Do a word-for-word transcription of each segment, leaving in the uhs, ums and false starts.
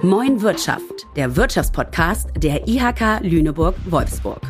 Moin Wirtschaft, der Wirtschaftspodcast der I H K Lüneburg-Wolfsburg.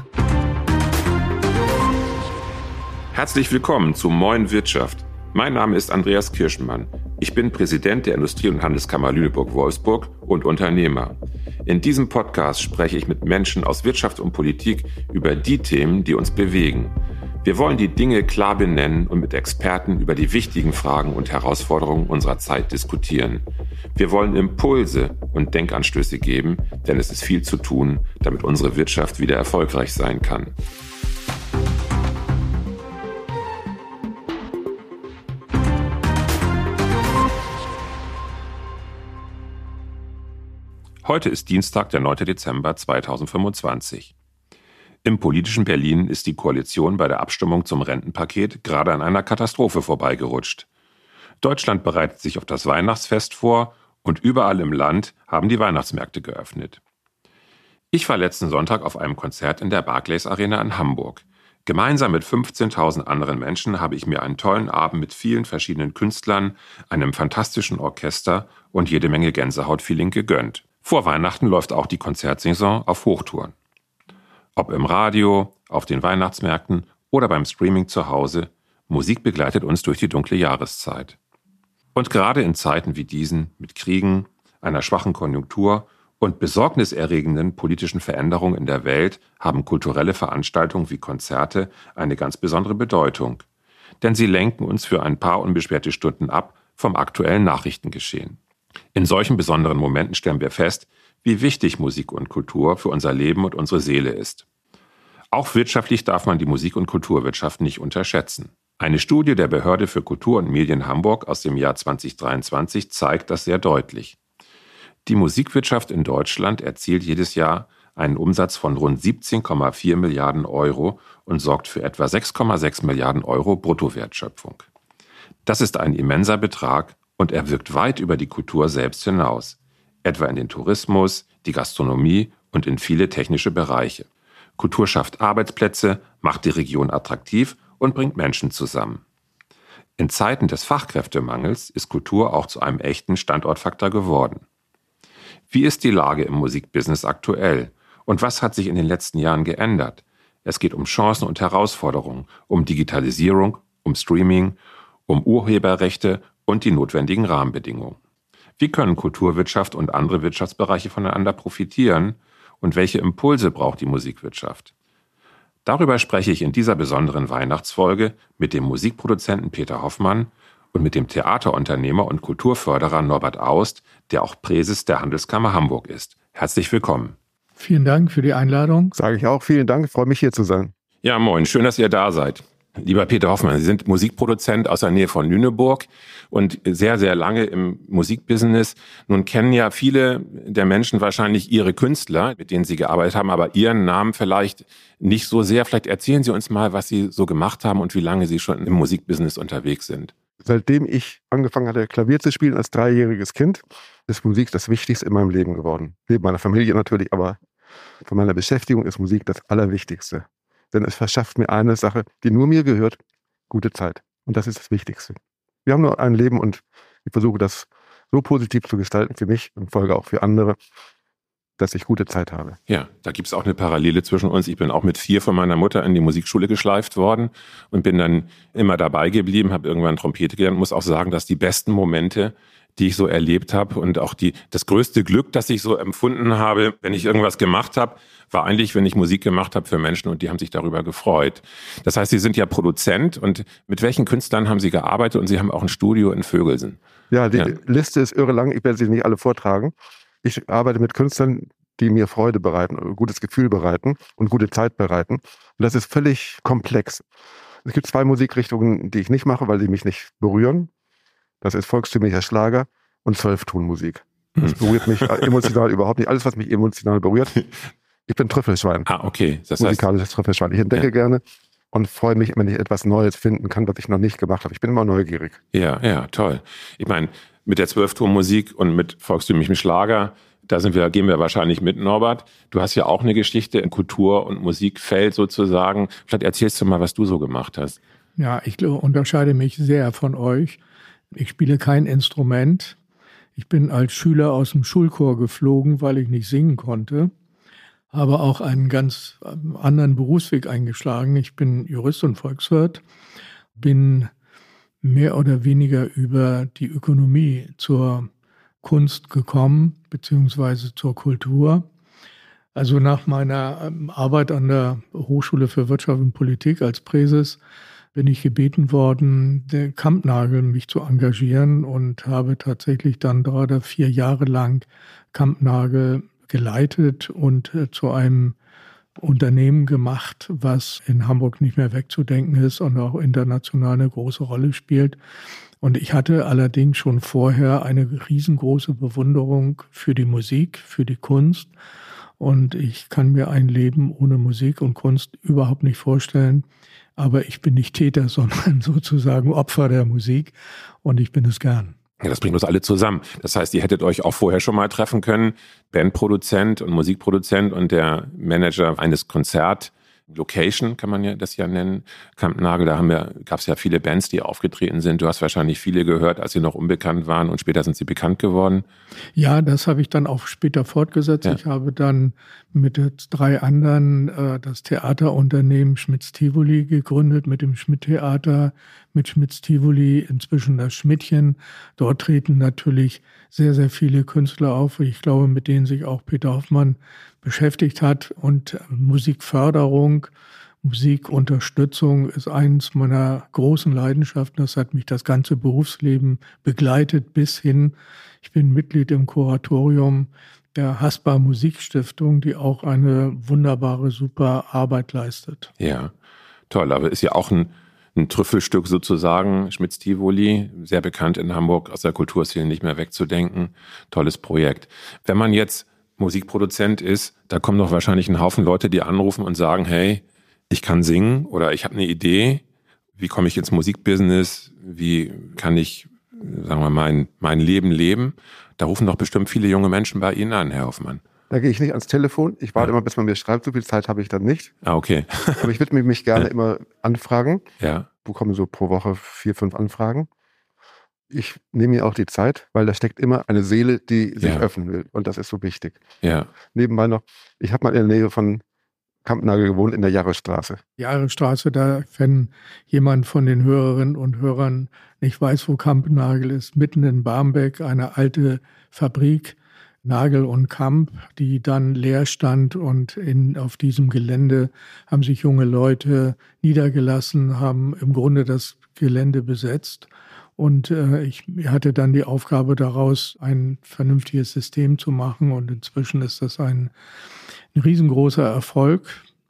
Herzlich willkommen zu Moin Wirtschaft. Mein Name ist Andreas Kirschenmann. Ich bin Präsident der Industrie- und Handelskammer Lüneburg-Wolfsburg und Unternehmer. In diesem Podcast spreche ich mit Menschen aus Wirtschaft und Politik über die Themen, die uns bewegen. Wir wollen die Dinge klar benennen und mit Experten über die wichtigen Fragen und Herausforderungen unserer Zeit diskutieren. Wir wollen Impulse und Denkanstöße geben, denn es ist viel zu tun, damit unsere Wirtschaft wieder erfolgreich sein kann. Heute ist Dienstag, der neunte Dezember zweitausendfünfundzwanzig. Im politischen Berlin ist die Koalition bei der Abstimmung zum Rentenpaket gerade an einer Katastrophe vorbeigerutscht. Deutschland bereitet sich auf das Weihnachtsfest vor und überall im Land haben die Weihnachtsmärkte geöffnet. Ich war letzten Sonntag auf einem Konzert in der Barclays Arena in Hamburg. Gemeinsam mit fünfzehntausend anderen Menschen habe ich mir einen tollen Abend mit vielen verschiedenen Künstlern, einem fantastischen Orchester und jede Menge Gänsehautfeeling gegönnt. Vor Weihnachten läuft auch die Konzertsaison auf Hochtouren. Ob im Radio, auf den Weihnachtsmärkten oder beim Streaming zu Hause, Musik begleitet uns durch die dunkle Jahreszeit. Und gerade in Zeiten wie diesen, mit Kriegen, einer schwachen Konjunktur und besorgniserregenden politischen Veränderungen in der Welt, haben kulturelle Veranstaltungen wie Konzerte eine ganz besondere Bedeutung. Denn sie lenken uns für ein paar unbeschwerte Stunden ab vom aktuellen Nachrichtengeschehen. In solchen besonderen Momenten stellen wir fest, wie wichtig Musik und Kultur für unser Leben und unsere Seele ist. Auch wirtschaftlich darf man die Musik- und Kulturwirtschaft nicht unterschätzen. Eine Studie der Behörde für Kultur und Medien Hamburg aus dem Jahr zweitausenddreiundzwanzig zeigt das sehr deutlich. Die Musikwirtschaft in Deutschland erzielt jedes Jahr einen Umsatz von rund siebzehn Komma vier Milliarden Euro und sorgt für etwa sechs Komma sechs Milliarden Euro Bruttowertschöpfung. Das ist ein immenser Betrag und er wirkt weit über die Kultur selbst hinaus, etwa in den Tourismus, die Gastronomie und in viele technische Bereiche. Kultur schafft Arbeitsplätze, macht die Region attraktiv und bringt Menschen zusammen. In Zeiten des Fachkräftemangels ist Kultur auch zu einem echten Standortfaktor geworden. Wie ist die Lage im Musikbusiness aktuell und was hat sich in den letzten Jahren geändert? Es geht um Chancen und Herausforderungen, um Digitalisierung, um Streaming, um Urheberrechte und die notwendigen Rahmenbedingungen. Wie können Kulturwirtschaft und andere Wirtschaftsbereiche voneinander profitieren und welche Impulse braucht die Musikwirtschaft? Darüber spreche ich in dieser besonderen Weihnachtsfolge mit dem Musikproduzenten Peter Hoffmann und mit dem Theaterunternehmer und Kulturförderer Norbert Aust, der auch Präses der Handelskammer Hamburg ist. Herzlich willkommen. Vielen Dank für die Einladung. Sage ich auch. Vielen Dank. Ich freue mich, hier zu sein. Ja, moin. Schön, dass ihr da seid. Lieber Peter Hoffmann, Sie sind Musikproduzent aus der Nähe von Lüneburg und sehr, sehr lange im Musikbusiness. Nun kennen ja viele der Menschen wahrscheinlich Ihre Künstler, mit denen Sie gearbeitet haben, aber Ihren Namen vielleicht nicht so sehr. Vielleicht erzählen Sie uns mal, was Sie so gemacht haben und wie lange Sie schon im Musikbusiness unterwegs sind. Seitdem ich angefangen hatte, Klavier zu spielen als dreijähriges Kind, ist Musik das Wichtigste in meinem Leben geworden. Neben meiner Familie natürlich, aber von meiner Beschäftigung ist Musik das Allerwichtigste. Denn es verschafft mir eine Sache, die nur mir gehört, gute Zeit. Und das ist das Wichtigste. Wir haben nur ein Leben und ich versuche das so positiv zu gestalten für mich und Folge auch für andere, dass ich gute Zeit habe. Ja, da gibt es auch eine Parallele zwischen uns. Ich bin auch mit vier von meiner Mutter in die Musikschule geschleift worden und bin dann immer dabei geblieben, habe irgendwann Trompete gelernt. Muss auch sagen, dass die besten Momente, die ich so erlebt habe und auch die das größte Glück, das ich so empfunden habe, wenn ich irgendwas gemacht habe, war eigentlich, wenn ich Musik gemacht habe für Menschen und die haben sich darüber gefreut. Das heißt, Sie sind ja Produzent und mit welchen Künstlern haben Sie gearbeitet und Sie haben auch ein Studio in Vögelsen? Ja, die ja. Liste ist irre lang, ich werde sie nicht alle vortragen. Ich arbeite mit Künstlern, die mir Freude bereiten, ein gutes Gefühl bereiten und gute Zeit bereiten. Und das ist völlig komplex. Es gibt zwei Musikrichtungen, die ich nicht mache, weil die mich nicht berühren. Das ist volkstümlicher Schlager und Zwölftonmusik. Das berührt mich emotional überhaupt nicht. Alles, was mich emotional berührt. Ich bin Trüffelschwein. Ah, okay. Das Musikalisches heißt, Trüffelschwein. Ich entdecke ja. gerne und freue mich, wenn ich etwas Neues finden kann, was ich noch nicht gemacht habe. Ich bin immer neugierig. Ja, ja, toll. Ich meine, mit der Zwölftonmusik und mit volkstümlichem Schlager, da sind wir, gehen wir wahrscheinlich mit, Norbert. Du hast ja auch eine Geschichte im Kultur- und Musikfeld sozusagen. Vielleicht erzählst du mal, was du so gemacht hast. Ja, ich unterscheide mich sehr von euch. Ich spiele kein Instrument. Ich bin als Schüler aus dem Schulchor geflogen, weil ich nicht singen konnte, habe auch einen ganz anderen Berufsweg eingeschlagen. Ich bin Jurist und Volkswirt, bin mehr oder weniger über die Ökonomie zur Kunst gekommen, beziehungsweise zur Kultur. Also nach meiner Arbeit an der Hochschule für Wirtschaft und Politik als Präses bin ich gebeten worden, den Kampnagel mich zu engagieren und habe tatsächlich dann drei oder vier Jahre lang Kampnagel geleitet und zu einem Unternehmen gemacht, was in Hamburg nicht mehr wegzudenken ist und auch international eine große Rolle spielt. Und ich hatte allerdings schon vorher eine riesengroße Bewunderung für die Musik, für die Kunst. Und ich kann mir ein Leben ohne Musik und Kunst überhaupt nicht vorstellen. Aber ich bin nicht Täter, sondern sozusagen Opfer der Musik. Und ich bin es gern. Ja, das bringt uns alle zusammen. Das heißt, ihr hättet euch auch vorher schon mal treffen können. Bandproduzent und Musikproduzent und der Manager eines Konzert. Location kann man ja das ja nennen. Kampnagel, da haben wir, gab es ja viele Bands, die aufgetreten sind. Du hast wahrscheinlich viele gehört, als sie noch unbekannt waren und später sind sie bekannt geworden. Ja, das habe ich dann auch später fortgesetzt. Ja. Ich habe dann mit drei anderen äh, das Theaterunternehmen Schmitz-Tivoli gegründet, mit dem Schmidt-Theater, mit Schmitz-Tivoli, inzwischen das Schmidtchen. Dort treten natürlich sehr, sehr viele Künstler auf. Ich glaube, mit denen sich auch Peter Hoffmann beschäftigt hat. Und Musikförderung, Musikunterstützung ist eines meiner großen Leidenschaften. Das hat mich das ganze Berufsleben begleitet bis hin. Ich bin Mitglied im Kuratorium der Haspa Musikstiftung, die auch eine wunderbare, super Arbeit leistet. Ja, toll. Aber ist ja auch ein, ein Trüffelstück sozusagen, Schmitz-Tivoli, sehr bekannt in Hamburg, aus der Kulturszene nicht mehr wegzudenken. Tolles Projekt. Wenn man jetzt Musikproduzent ist, da kommen doch wahrscheinlich ein Haufen Leute, die anrufen und sagen, hey, ich kann singen oder ich habe eine Idee, wie komme ich ins Musikbusiness, wie kann ich, sagen wir mal, mein, mein Leben leben? Da rufen doch bestimmt viele junge Menschen bei Ihnen an, Herr Hoffmann. Da gehe ich nicht ans Telefon, ich warte ja. immer, bis man mir schreibt, so viel Zeit habe ich dann nicht. Ah, okay. Aber ich würde mich gerne immer anfragen. Ja. Ich bekomme so pro Woche vier, fünf Anfragen. Ich nehme mir auch die Zeit, weil da steckt immer eine Seele, die sich ja. öffnen will. Und das ist so wichtig. Ja. Nebenbei noch, ich habe mal in der Nähe von Kampnagel gewohnt, in der Jahresstraße. Jahresstraße, da, wenn jemand von den Hörerinnen und Hörern nicht weiß, wo Kampnagel ist, mitten in Barmbek, eine alte Fabrik, Nagel und Kamp, die dann leer stand, und in, auf diesem Gelände haben sich junge Leute niedergelassen, haben im Grunde das Gelände besetzt. Und äh, ich hatte dann die Aufgabe daraus, ein vernünftiges System zu machen. Und inzwischen ist das ein, ein riesengroßer Erfolg.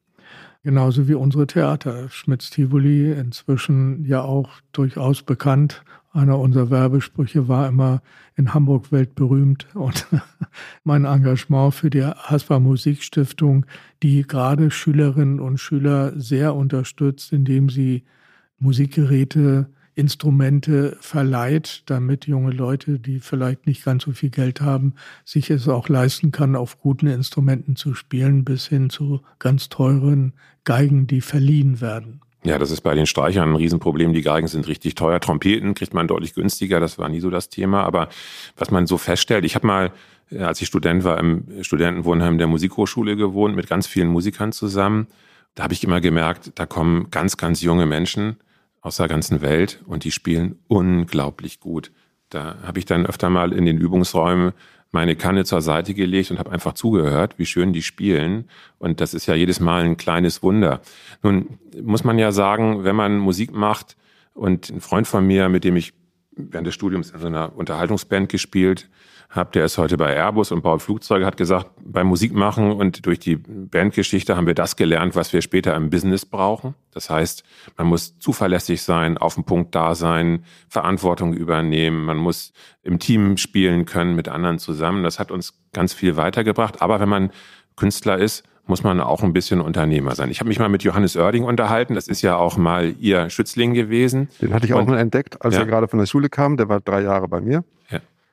Genauso wie unsere Theater. Schmitz-Tivoli, inzwischen ja auch durchaus bekannt. Einer unserer Werbesprüche war immer in Hamburg weltberühmt. Und mein Engagement für die Haspa Musikstiftung, die gerade Schülerinnen und Schüler sehr unterstützt, indem sie Musikgeräte, Instrumente verleiht, damit junge Leute, die vielleicht nicht ganz so viel Geld haben, sich es auch leisten kann, auf guten Instrumenten zu spielen, bis hin zu ganz teuren Geigen, die verliehen werden. Ja, das ist bei den Streichern ein Riesenproblem. Die Geigen sind richtig teuer. Trompeten kriegt man deutlich günstiger. Das war nie so das Thema. Aber was man so feststellt, ich habe mal, als ich Student war, im Studentenwohnheim der Musikhochschule gewohnt, mit ganz vielen Musikern zusammen. Da habe ich immer gemerkt, da kommen ganz, ganz junge Menschen aus der ganzen Welt und die spielen unglaublich gut. Da habe ich dann öfter mal in den Übungsräumen meine Kanne zur Seite gelegt und habe einfach zugehört, wie schön die spielen. Und das ist ja jedes Mal ein kleines Wunder. Nun muss man ja sagen, wenn man Musik macht, und ein Freund von mir, mit dem ich während des Studiums in so einer Unterhaltungsband gespielt habe, der ist heute bei Airbus und baut Flugzeuge, hat gesagt, beim Musikmachen und durch die Bandgeschichte haben wir das gelernt, was wir später im Business brauchen. Das heißt, man muss zuverlässig sein, auf den Punkt da sein, Verantwortung übernehmen, man muss im Team spielen können mit anderen zusammen. Das hat uns ganz viel weitergebracht. Aber wenn man Künstler ist, muss man auch ein bisschen Unternehmer sein. Ich habe mich mal mit Johannes Oerding unterhalten. Das ist ja auch mal Ihr Schützling gewesen. Den hatte ich auch und, mal entdeckt, als ja. er gerade von der Schule kam. Der war drei Jahre bei mir. Ja.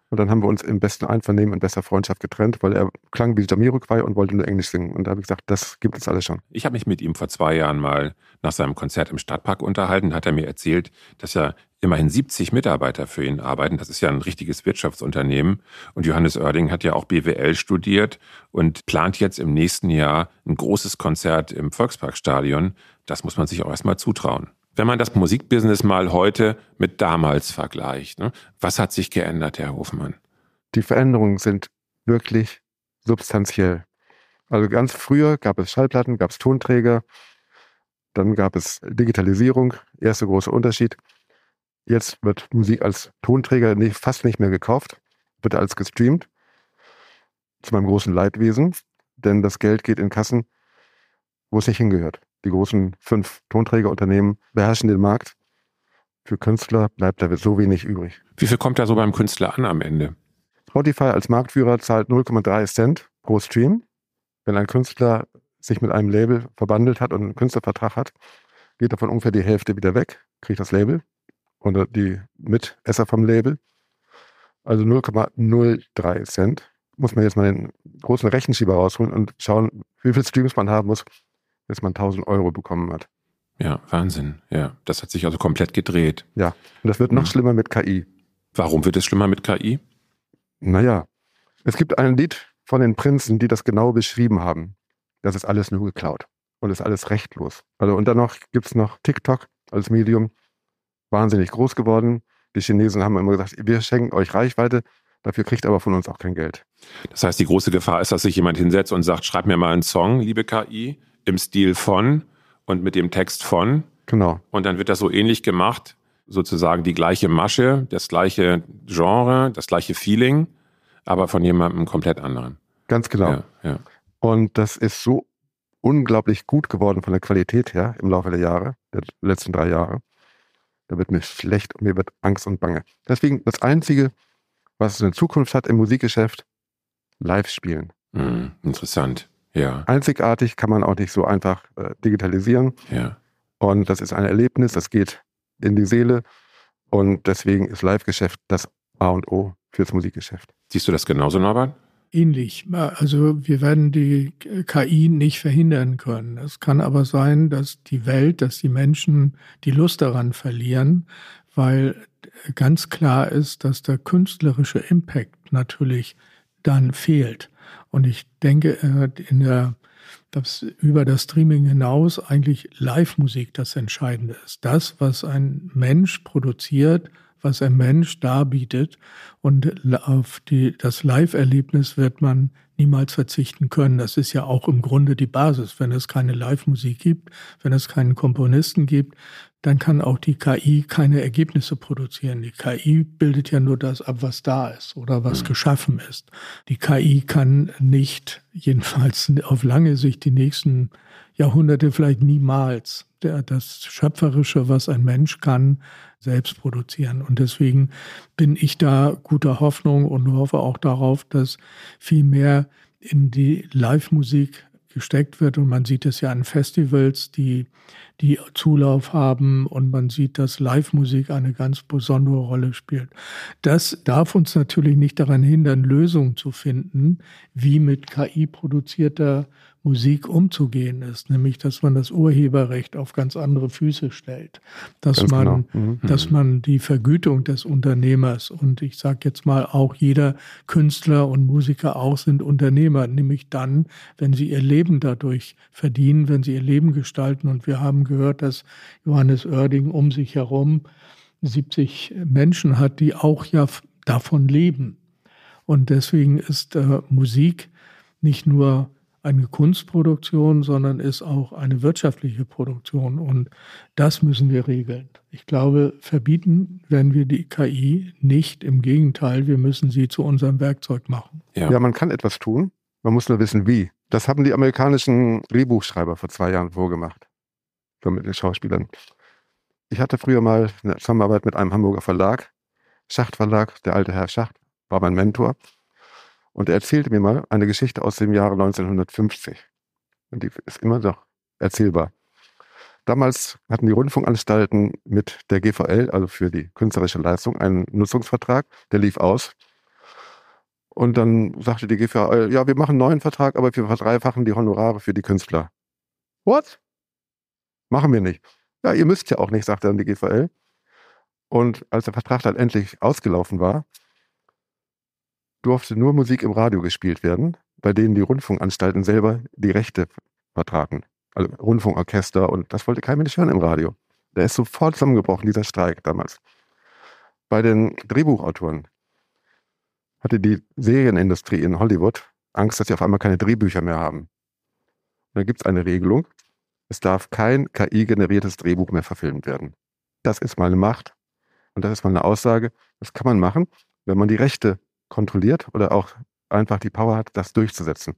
Und dann haben wir uns im besten Einvernehmen und bester Freundschaft getrennt, weil er klang wie Jamiroquai und wollte nur Englisch singen. Und da habe ich gesagt, das gibt es alles schon. Ich habe mich mit ihm vor zwei Jahren mal nach seinem Konzert im Stadtpark unterhalten. Hat er mir erzählt, dass ja immerhin siebzig Mitarbeiter für ihn arbeiten. Das ist ja ein richtiges Wirtschaftsunternehmen. Und Johannes Oerding hat ja auch B W L studiert und plant jetzt im nächsten Jahr ein großes Konzert im Volksparkstadion. Das muss man sich auch erstmal zutrauen. Wenn man das Musikbusiness mal heute mit damals vergleicht, ne? Was hat sich geändert, Herr Hofmann? Die Veränderungen sind wirklich substanziell. Also ganz früher gab es Schallplatten, gab es Tonträger, dann gab es Digitalisierung, erster großer Unterschied. Jetzt wird Musik als Tonträger nicht, fast nicht mehr gekauft, wird alles gestreamt, zu meinem großen Leidwesen, denn das Geld geht in Kassen, wo es nicht hingehört. Die großen fünf Tonträgerunternehmen beherrschen den Markt. Für Künstler bleibt da so wenig übrig. Wie viel kommt da so beim Künstler an am Ende? Spotify als Marktführer zahlt null Komma drei Cent pro Stream. Wenn ein Künstler sich mit einem Label verbandelt hat und einen Künstlervertrag hat, geht davon ungefähr die Hälfte wieder weg, kriegt das Label oder die Mitesser vom Label. Also null Komma null drei Cent. Muss man jetzt mal den großen Rechenschieber rausholen und schauen, wie viele Streams man haben muss, bis man tausend Euro bekommen hat. Ja, Wahnsinn. Ja, das hat sich also komplett gedreht. Ja, und das wird noch Mhm. schlimmer mit K I. Warum wird es schlimmer mit K I? Naja, es gibt ein Lied von den Prinzen, die das genau beschrieben haben. Das ist alles nur geklaut und ist alles rechtlos. Also und dann noch gibt es noch TikTok als Medium, wahnsinnig groß geworden. Die Chinesen haben immer gesagt, wir schenken euch Reichweite, dafür kriegt aber von uns auch kein Geld. Das heißt, die große Gefahr ist, dass sich jemand hinsetzt und sagt, schreib mir mal einen Song, liebe K I, im Stil von und mit dem Text von. Genau. Und dann wird das so ähnlich gemacht, sozusagen die gleiche Masche, das gleiche Genre, das gleiche Feeling, aber von jemandem komplett anderen. Ganz genau. Ja, ja. Und das ist so unglaublich gut geworden von der Qualität her im Laufe der Jahre, der letzten drei Jahre. Da wird mir schlecht und mir wird Angst und Bange. Deswegen das Einzige, was es in Zukunft hat im Musikgeschäft, live spielen. Hm, interessant. Ja. Einzigartig kann man auch nicht so einfach äh, digitalisieren. Ja. Und das ist ein Erlebnis, das geht in die Seele. Und deswegen ist Live-Geschäft das A und O fürs Musikgeschäft. Siehst du das genauso, Norbert? Ähnlich. Also wir werden die K I nicht verhindern können. Es kann aber sein, dass die Welt, dass die Menschen die Lust daran verlieren, weil ganz klar ist, dass der künstlerische Impact natürlich dann fehlt. Und ich denke, in der, dass über das Streaming hinaus eigentlich Live-Musik das Entscheidende ist. Das, was ein Mensch produziert, was ein Mensch darbietet. Und auf die, das Live-Erlebnis wird man niemals verzichten können. Das ist ja auch im Grunde die Basis. Wenn es keine Live-Musik gibt, wenn es keinen Komponisten gibt, dann kann auch die K I keine Ergebnisse produzieren. Die K I bildet ja nur das ab, was da ist oder was geschaffen ist. Die K I kann nicht, jedenfalls auf lange Sicht, die nächsten Jahrhunderte vielleicht niemals das Schöpferische, was ein Mensch kann, selbst produzieren. Und deswegen bin ich da guter Hoffnung und hoffe auch darauf, dass viel mehr in die Live-Musik gesteckt wird. Und man sieht es ja an Festivals, die, die Zulauf haben, und man sieht, dass Live-Musik eine ganz besondere Rolle spielt. Das darf uns natürlich nicht daran hindern, Lösungen zu finden, wie mit K I-produzierter Musik umzugehen ist, nämlich dass man das Urheberrecht auf ganz andere Füße stellt, dass Ganz man, genau. Mhm. dass man die Vergütung des Unternehmers, und ich sage jetzt mal auch jeder Künstler und Musiker auch sind Unternehmer, nämlich dann, wenn sie ihr Leben dadurch verdienen, wenn sie ihr Leben gestalten. Und wir haben gehört, dass Johannes Oerding um sich herum siebzig Menschen hat, die auch ja davon leben. Und deswegen ist äh, Musik nicht nur eine Kunstproduktion, sondern ist auch eine wirtschaftliche Produktion. Und das müssen wir regeln. Ich glaube, verbieten werden wir die K I nicht. Im Gegenteil, wir müssen sie zu unserem Werkzeug machen. Ja. Ja, man kann etwas tun. Man muss nur wissen, wie. Das haben die amerikanischen Drehbuchschreiber vor zwei Jahren vorgemacht. So mit den Schauspielern. Ich hatte früher mal eine Zusammenarbeit mit einem Hamburger Verlag, Schacht Verlag, der alte Herr Schacht, war mein Mentor. Und er erzählte mir mal eine Geschichte aus dem Jahre neunzehnhundertfünfzig. Und die ist immer noch erzählbar. Damals hatten die Rundfunkanstalten mit der G V L, also für die künstlerische Leistung, einen Nutzungsvertrag, der lief aus. Und dann sagte die G V L, ja, wir machen einen neuen Vertrag, aber wir verdreifachen die Honorare für die Künstler. What? Machen wir nicht. Ja, ihr müsst ja auch nicht, sagte dann die G V L. Und als der Vertrag dann endlich ausgelaufen war, durfte nur Musik im Radio gespielt werden, bei denen die Rundfunkanstalten selber die Rechte vertragen. Also Rundfunkorchester, und das wollte kein Mensch hören im Radio. Der ist sofort zusammengebrochen, dieser Streik damals. Bei den Drehbuchautoren hatte die Serienindustrie in Hollywood Angst, dass sie auf einmal keine Drehbücher mehr haben. Und da gibt es eine Regelung, es darf kein K I-generiertes Drehbuch mehr verfilmt werden. Das ist mal eine Macht und das ist mal eine Aussage, das kann man machen, wenn man die Rechte kontrolliert oder auch einfach die Power hat, das durchzusetzen.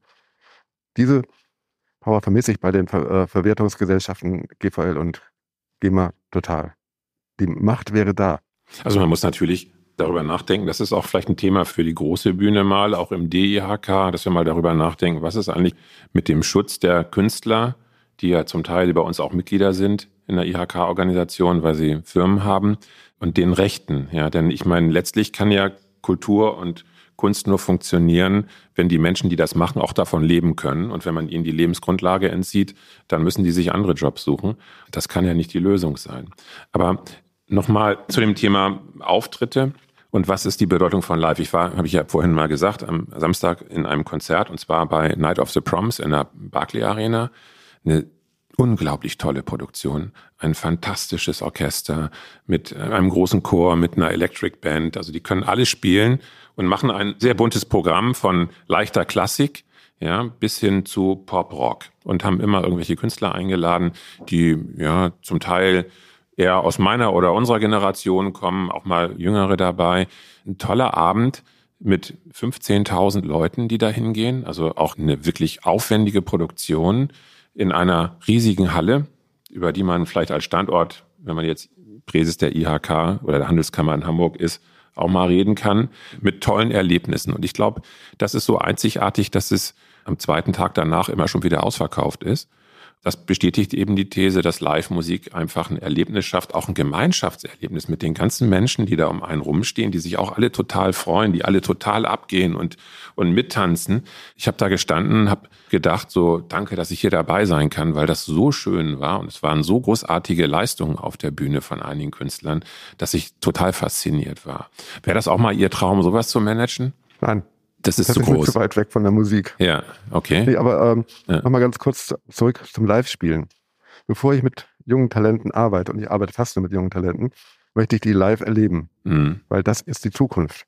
Diese Power vermisse ich bei den Ver- äh, Verwertungsgesellschaften G V L und GEMA total. Die Macht wäre da. Also man muss natürlich darüber nachdenken, das ist auch vielleicht ein Thema für die große Bühne mal, auch im D I H K, dass wir mal darüber nachdenken, was ist eigentlich mit dem Schutz der Künstler, die ja zum Teil bei uns auch Mitglieder sind in der I H K-Organisation, weil sie Firmen haben, und den Rechten. Ja, denn ich meine, letztlich kann ja Kultur und Kunst nur funktionieren, wenn die Menschen, die das machen, auch davon leben können. Und wenn man ihnen die Lebensgrundlage entzieht, dann müssen die sich andere Jobs suchen. Das kann ja nicht die Lösung sein. Aber nochmal zu dem Thema Auftritte und was ist die Bedeutung von Live. Ich war, habe ich ja vorhin mal gesagt, am Samstag in einem Konzert, und zwar bei Night of the Proms in der Barclay Arena. Eine unglaublich tolle Produktion, ein fantastisches Orchester mit einem großen Chor, mit einer Electric Band. Also die können alle spielen und machen ein sehr buntes Programm von leichter Klassik, ja, bis hin zu Pop-Rock, und haben immer irgendwelche Künstler eingeladen, die ja zum Teil eher aus meiner oder unserer Generation kommen, auch mal Jüngere dabei. Ein toller Abend mit fünfzehntausend Leuten, die da hingehen, also auch eine wirklich aufwendige Produktion in einer riesigen Halle, über die man vielleicht als Standort, wenn man jetzt Präses der I H K oder der Handelskammer in Hamburg ist, auch mal reden kann, mit tollen Erlebnissen. Und ich glaube, das ist so einzigartig, dass es am zweiten Tag danach immer schon wieder ausverkauft ist. Das bestätigt eben die These, dass Live-Musik einfach ein Erlebnis schafft, auch ein Gemeinschaftserlebnis mit den ganzen Menschen, die da um einen rumstehen, die sich auch alle total freuen, die alle total abgehen und, und mittanzen. Ich habe da gestanden, habe gedacht, so danke, dass ich hier dabei sein kann, weil das so schön war, und es waren so großartige Leistungen auf der Bühne von einigen Künstlern, dass ich total fasziniert war. Wäre das auch mal Ihr Traum, sowas zu managen? Nein. Das ist das zu ist groß. Zu weit weg von der Musik. Ja, okay. Nee, aber ähm, ja. nochmal ganz kurz zurück zum Live-Spielen. Bevor ich mit jungen Talenten arbeite, und ich arbeite fast nur mit jungen Talenten, möchte ich die live erleben. Mhm. Weil das ist die Zukunft.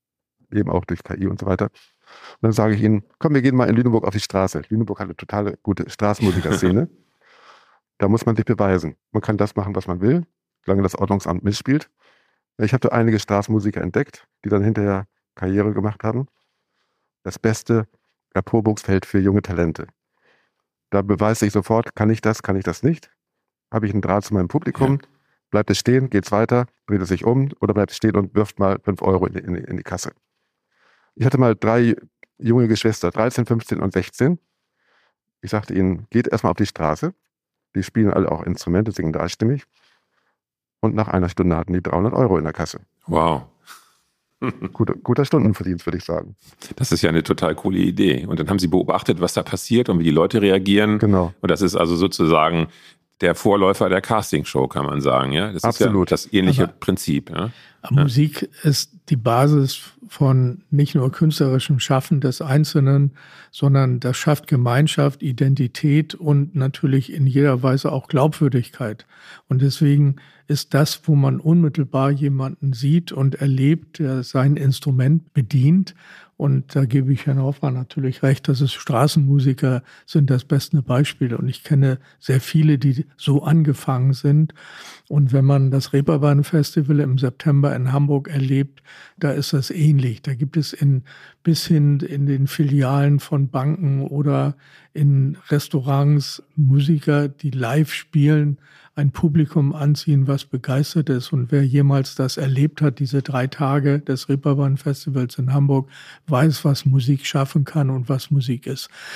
Eben auch durch K I und so weiter. Und dann sage ich ihnen, komm, wir gehen mal in Lüneburg auf die Straße. Lüneburg hat eine totale gute Straßenmusikerszene. Da muss man sich beweisen. Man kann das machen, was man will, solange das Ordnungsamt mitspielt. Ich habe da einige Straßenmusiker entdeckt, die dann hinterher Karriere gemacht haben. Das beste Erprobungsfeld für junge Talente. Da beweise ich sofort, kann ich das, kann ich das nicht? Habe ich einen Draht zu meinem Publikum? Ja. Bleibt es stehen, geht's weiter, dreht es sich um, oder bleibt es stehen und wirft mal fünf Euro in die, in die, in die Kasse? Ich hatte mal drei junge Geschwister, dreizehn, fünfzehn und sechzehn. Ich sagte ihnen, geht erstmal auf die Straße. Die spielen alle auch Instrumente, singen dreistimmig. Und nach einer Stunde hatten die dreihundert Euro in der Kasse. Wow. Guter, guter Stundenverdienst, würde ich sagen. Das ist ja eine total coole Idee. Und dann haben Sie beobachtet, was da passiert und wie die Leute reagieren. Genau. Und das ist also sozusagen der Vorläufer der Castingshow, kann man sagen. Ja, das Absolut. ist ja das ähnliche Aber Prinzip. Ja? Musik ist die Basis von nicht nur künstlerischem Schaffen des Einzelnen, sondern das schafft Gemeinschaft, Identität und natürlich in jeder Weise auch Glaubwürdigkeit. Und deswegen ist das, wo man unmittelbar jemanden sieht und erlebt, der sein Instrument bedient. Und da gebe ich Herrn Hoffmann natürlich recht, dass es Straßenmusiker sind das beste Beispiel. Und ich kenne sehr viele, die so angefangen sind. Und wenn man das Reeperbahn-Festival im September in Hamburg erlebt, da ist das ähnlich. Da gibt es in, bis hin in den Filialen von Banken oder in Restaurants Musiker, die live spielen, ein Publikum anziehen, was begeistert ist. Und wer jemals das erlebt hat, diese drei Tage des Reeperbahn-Festivals in Hamburg, weiß, was Musik schaffen kann und was Musik ist.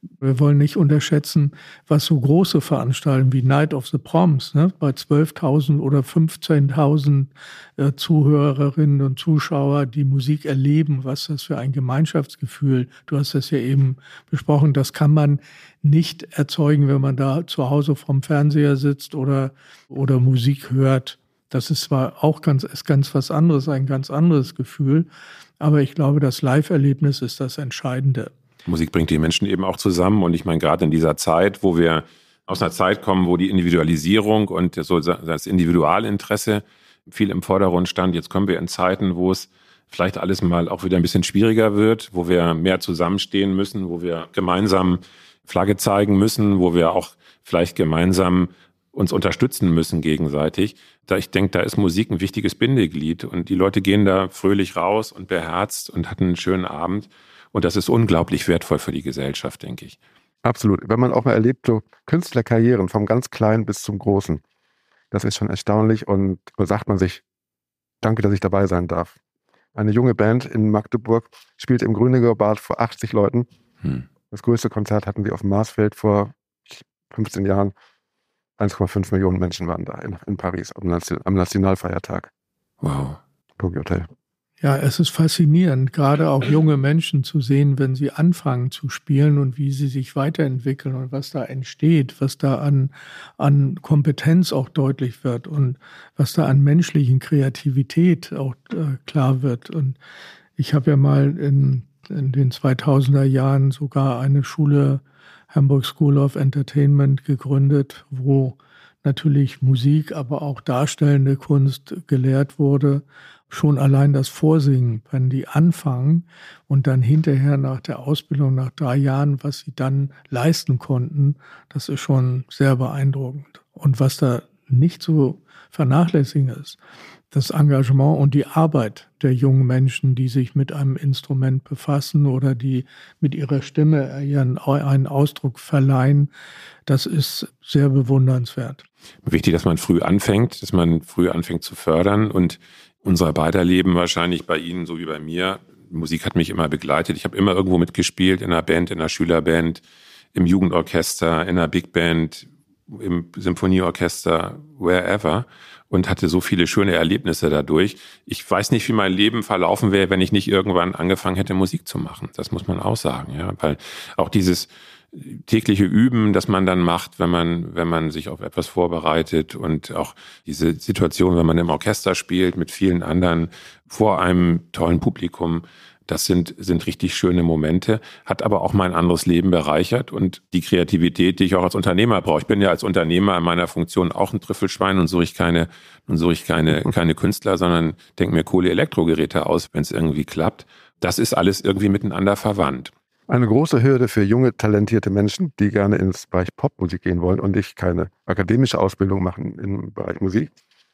Wir wollen nicht unterschätzen, was so große Veranstaltungen wie Night of the Proms, ne, bei zwölftausend oder fünfzehntausend äh, Zuhörerinnen und Zuschauer, die Musik erleben, was das für ein Gemeinschaftsgefühl, du hast das ja eben besprochen, das kann man nicht erzeugen, wenn man da zu Hause vorm Fernseher sitzt oder, oder Musik hört. Das ist zwar auch ganz, ist ganz was anderes, ein ganz anderes Gefühl, aber ich glaube, das Live-Erlebnis ist das Entscheidende. Musik bringt die Menschen eben auch zusammen und ich meine, gerade in dieser Zeit, wo wir aus einer Zeit kommen, wo die Individualisierung und so das Individualinteresse viel im Vordergrund stand, jetzt kommen wir in Zeiten, wo es vielleicht alles mal auch wieder ein bisschen schwieriger wird, wo wir mehr zusammenstehen müssen, wo wir gemeinsam Flagge zeigen müssen, wo wir auch vielleicht gemeinsam uns unterstützen müssen gegenseitig. Da ich denke, da ist Musik ein wichtiges Bindeglied und die Leute gehen da fröhlich raus und beherzt und hatten einen schönen Abend. Und das ist unglaublich wertvoll für die Gesellschaft, denke ich. Absolut. Wenn man auch mal erlebt, so Künstlerkarrieren vom ganz Kleinen bis zum Großen, das ist schon erstaunlich und da sagt man sich, danke, dass ich dabei sein darf. Eine junge Band in Magdeburg spielt im Grüniger Bad vor achtzig Leuten. Hm. Das größte Konzert hatten wir auf dem Marsfeld vor fünfzehn Jahren. eins Komma fünf Millionen Menschen waren da in, in Paris am, am Nationalfeiertag. Wow. Tokyo Hotel. Ja, es ist faszinierend, gerade auch junge Menschen zu sehen, wenn sie anfangen zu spielen und wie sie sich weiterentwickeln und was da entsteht, was da an, an Kompetenz auch deutlich wird und was da an menschlichen Kreativität auch äh, klar wird. Und ich habe ja mal in, in den zweitausender Jahren sogar eine Schule, Hamburg School of Entertainment, gegründet, wo natürlich Musik, aber auch darstellende Kunst gelehrt wurde. Schon allein das Vorsingen, wenn die anfangen und dann hinterher nach der Ausbildung, nach drei Jahren, was sie dann leisten konnten, das ist schon sehr beeindruckend. Und was da nicht zu vernachlässigen ist, das Engagement und die Arbeit der jungen Menschen, die sich mit einem Instrument befassen oder die mit ihrer Stimme ihren einen Ausdruck verleihen, das ist sehr bewundernswert. Wichtig, dass man früh anfängt, dass man früh anfängt zu fördern und unser beider Leben wahrscheinlich bei Ihnen so wie bei mir. Musik hat mich immer begleitet. Ich habe immer irgendwo mitgespielt, in einer Band, in einer Schülerband, im Jugendorchester, in einer Big Band, im Symphonieorchester, wherever und hatte so viele schöne Erlebnisse dadurch. Ich weiß nicht, wie mein Leben verlaufen wäre, wenn ich nicht irgendwann angefangen hätte, Musik zu machen. Das muss man auch sagen, ja, weil auch dieses tägliche Üben, das man dann macht, wenn man, wenn man sich auf etwas vorbereitet und auch diese Situation, wenn man im Orchester spielt mit vielen anderen vor einem tollen Publikum, das sind, sind richtig schöne Momente, hat aber auch mein anderes Leben bereichert und die Kreativität, die ich auch als Unternehmer brauche. Ich bin ja als Unternehmer in meiner Funktion auch ein Trüffelschwein und suche ich keine, und suche ich keine, keine Künstler, sondern denke mir coole Elektrogeräte aus, wenn es irgendwie klappt. Das ist alles irgendwie miteinander verwandt. Eine große Hürde für junge, talentierte Menschen, die gerne ins Bereich Popmusik gehen wollen und nicht keine akademische Ausbildung machen im Bereich Musik,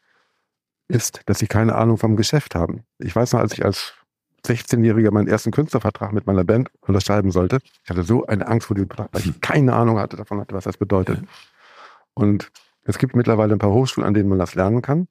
ist, dass sie keine Ahnung vom Geschäft haben. Ich weiß noch, als ich als sechzehnjähriger meinen ersten Künstlervertrag mit meiner Band unterschreiben sollte, ich hatte so eine Angst vor dem Vertrag, weil ich keine Ahnung hatte davon hatte, was das bedeutet. Und es gibt mittlerweile ein paar Hochschulen, an denen man das lernen kann.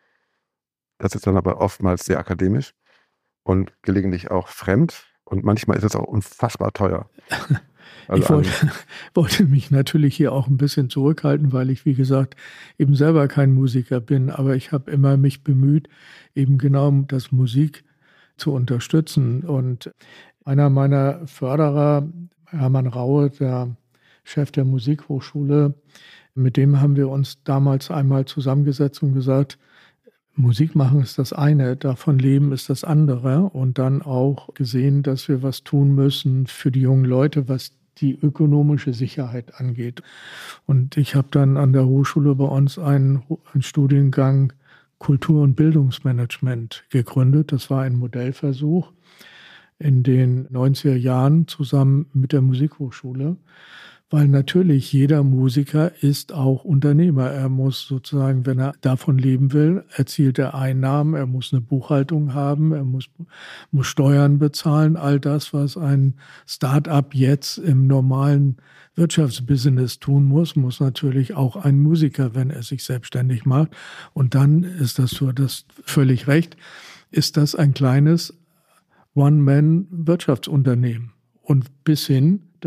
Das ist dann aber oftmals sehr akademisch und gelegentlich auch fremd. Und manchmal ist es auch unfassbar teuer. Also ich wollte, wollte mich natürlich hier auch ein bisschen zurückhalten, weil ich, wie gesagt, eben selber kein Musiker bin. Aber ich habe immer mich bemüht, eben genau das Musik zu unterstützen. Und einer meiner Förderer, Hermann Raue, der Chef der Musikhochschule, mit dem haben wir uns damals einmal zusammengesetzt und gesagt, Musik machen ist das eine, davon leben ist das andere und dann auch gesehen, dass wir was tun müssen für die jungen Leute, was die ökonomische Sicherheit angeht. Und ich habe dann an der Hochschule bei uns einen, einen Studiengang Kultur- und Bildungsmanagement gegründet. Das war ein Modellversuch in den neunziger Jahren zusammen mit der Musikhochschule. Weil natürlich jeder Musiker ist auch Unternehmer. Er muss sozusagen, wenn er davon leben will, erzielt er Einnahmen, er muss eine Buchhaltung haben, er muss, muss Steuern bezahlen. All das, was ein Start-up jetzt im normalen Wirtschaftsbusiness tun muss, muss natürlich auch ein Musiker, wenn er sich selbstständig macht. Und dann ist das so, das völlig recht, ist das ein kleines One-Man-Wirtschaftsunternehmen. Und bis hin, dass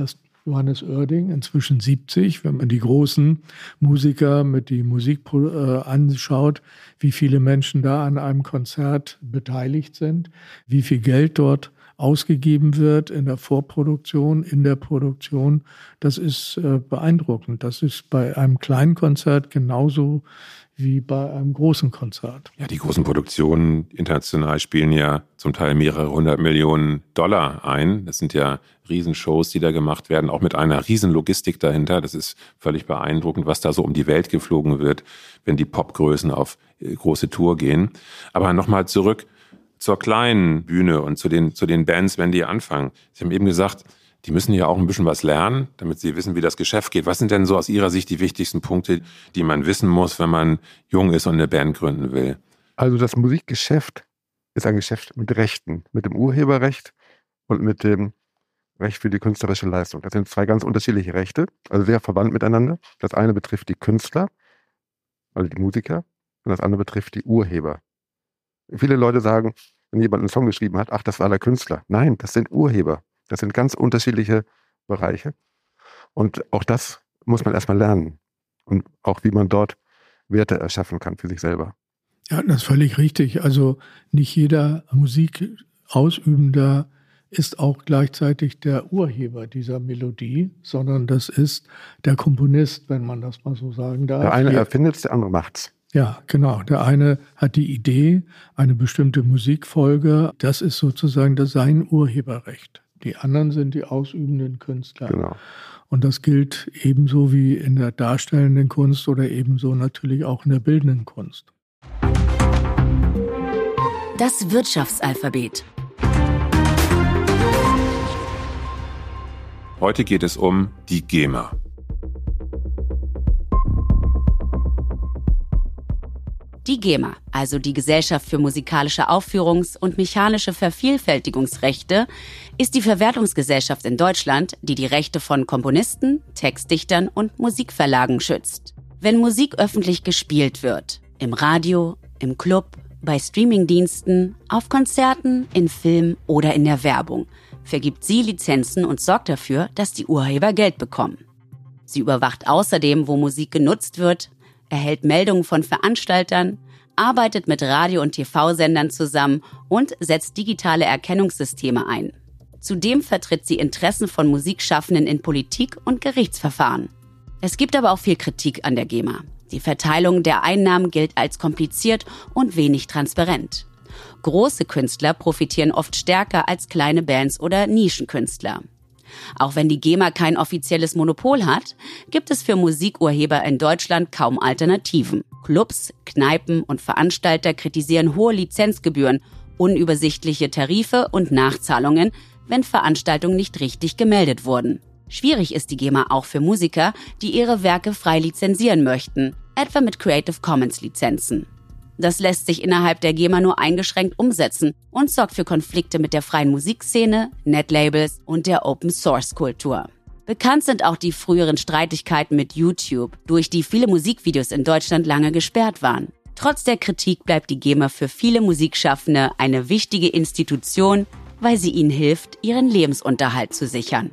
Johannes Oerding, inzwischen siebzig. Wenn man die großen Musiker mit die Musik äh, anschaut, wie viele Menschen da an einem Konzert beteiligt sind, wie viel Geld dort ausgegeben wird in der Vorproduktion, in der Produktion, das ist äh, beeindruckend. Das ist bei einem kleinen Konzert genauso wie bei einem großen Konzert. Ja, die großen Produktionen international spielen ja zum Teil mehrere hundert Millionen Dollar ein. Das sind ja Riesenshows, die da gemacht werden, auch mit einer Riesenlogistik dahinter. Das ist völlig beeindruckend, was da so um die Welt geflogen wird, wenn die Popgrößen auf große Tour gehen. Aber nochmal zurück zur kleinen Bühne und zu den, zu den Bands, wenn die anfangen. Sie haben eben gesagt, die müssen ja auch ein bisschen was lernen, damit sie wissen, wie das Geschäft geht. Was sind denn so aus Ihrer Sicht die wichtigsten Punkte, die man wissen muss, wenn man jung ist und eine Band gründen will? Also das Musikgeschäft ist ein Geschäft mit Rechten, mit dem Urheberrecht und mit dem Recht für die künstlerische Leistung. Das sind zwei ganz unterschiedliche Rechte, also sehr verwandt miteinander. Das eine betrifft die Künstler, also die Musiker, und das andere betrifft die Urheber. Viele Leute sagen, wenn jemand einen Song geschrieben hat, ach, das war der Künstler. Nein, das sind Urheber. Das sind ganz unterschiedliche Bereiche. Und auch das muss man erstmal lernen. Und auch, wie man dort Werte erschaffen kann für sich selber. Ja, das ist völlig richtig. Also nicht jeder Musikausübender ist auch gleichzeitig der Urheber dieser Melodie, sondern das ist der Komponist, wenn man das mal so sagen darf. Der eine erfindet es, der andere macht's. Ja, genau. Der eine hat die Idee, eine bestimmte Musikfolge. Das ist sozusagen das sein Urheberrecht. Die anderen sind die ausübenden Künstler. Genau. Und das gilt ebenso wie in der darstellenden Kunst oder ebenso natürlich auch in der bildenden Kunst. Das Wirtschaftsalphabet. Heute geht es um die GEMA. Die GEMA, also die Gesellschaft für musikalische Aufführungs- und mechanische Vervielfältigungsrechte, ist die Verwertungsgesellschaft in Deutschland, die die Rechte von Komponisten, Textdichtern und Musikverlagen schützt. Wenn Musik öffentlich gespielt wird, im Radio, im Club, bei Streamingdiensten, auf Konzerten, in Film oder in der Werbung, vergibt sie Lizenzen und sorgt dafür, dass die Urheber Geld bekommen. Sie überwacht außerdem, wo Musik genutzt wird, erhält Meldungen von Veranstaltern, arbeitet mit Radio- und T V-Sendern zusammen und setzt digitale Erkennungssysteme ein. Zudem vertritt sie Interessen von Musikschaffenden in Politik und Gerichtsverfahren. Es gibt aber auch viel Kritik an der GEMA. Die Verteilung der Einnahmen gilt als kompliziert und wenig transparent. Große Künstler profitieren oft stärker als kleine Bands oder Nischenkünstler. Auch wenn die GEMA kein offizielles Monopol hat, gibt es für Musikurheber in Deutschland kaum Alternativen. Clubs, Kneipen und Veranstalter kritisieren hohe Lizenzgebühren, unübersichtliche Tarife und Nachzahlungen, wenn Veranstaltungen nicht richtig gemeldet wurden. Schwierig ist die GEMA auch für Musiker, die ihre Werke frei lizenzieren möchten, etwa mit Creative Commons Lizenzen. Das lässt sich innerhalb der GEMA nur eingeschränkt umsetzen und sorgt für Konflikte mit der freien Musikszene, Netlabels und der Open-Source-Kultur. Bekannt sind auch die früheren Streitigkeiten mit YouTube, durch die viele Musikvideos in Deutschland lange gesperrt waren. Trotz der Kritik bleibt die GEMA für viele Musikschaffende eine wichtige Institution, weil sie ihnen hilft, ihren Lebensunterhalt zu sichern.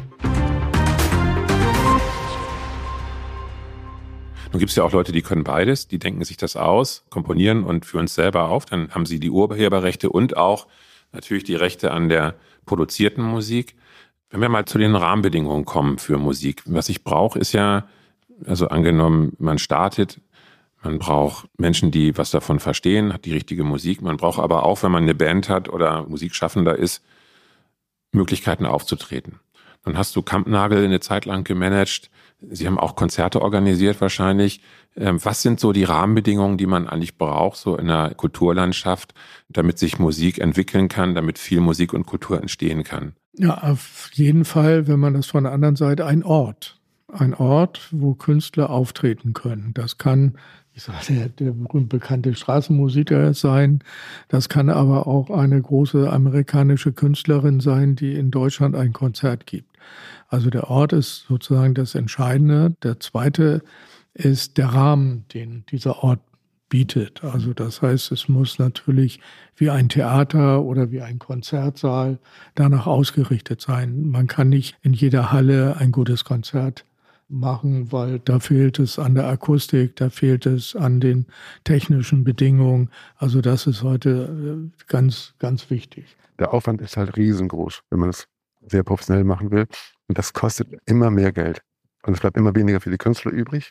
Nun gibt es ja auch Leute, die können beides, die denken sich das aus, komponieren und führen es selber auf. Dann haben sie die Urheberrechte und auch natürlich die Rechte an der produzierten Musik. Wenn wir mal zu den Rahmenbedingungen kommen für Musik. Was ich brauche, ist ja, also angenommen, man startet, man braucht Menschen, die was davon verstehen, hat die richtige Musik. Man braucht aber auch, wenn man eine Band hat oder Musikschaffender ist, Möglichkeiten aufzutreten. Dann hast du Kampnagel eine Zeit lang gemanagt. Sie haben auch Konzerte organisiert wahrscheinlich. Was sind so die Rahmenbedingungen, die man eigentlich braucht, so in der Kulturlandschaft, damit sich Musik entwickeln kann, damit viel Musik und Kultur entstehen kann? Ja, auf jeden Fall, wenn man das von der anderen Seite, ein Ort. Ein Ort, wo Künstler auftreten können. Das kann, ich sage, der, der berühmt bekannte Straßenmusiker sein. Das kann aber auch eine große amerikanische Künstlerin sein, die in Deutschland ein Konzert gibt. Also der Ort ist sozusagen das Entscheidende. Der zweite ist der Rahmen, den dieser Ort bietet. Also das heißt, es muss natürlich wie ein Theater oder wie ein Konzertsaal danach ausgerichtet sein. Man kann nicht in jeder Halle ein gutes Konzert machen, weil da fehlt es an der Akustik, da fehlt es an den technischen Bedingungen. Also das ist heute ganz, ganz wichtig. Der Aufwand ist halt riesengroß, wenn man es sehr professionell machen will. Und das kostet immer mehr Geld. Und es bleibt immer weniger für die Künstler übrig.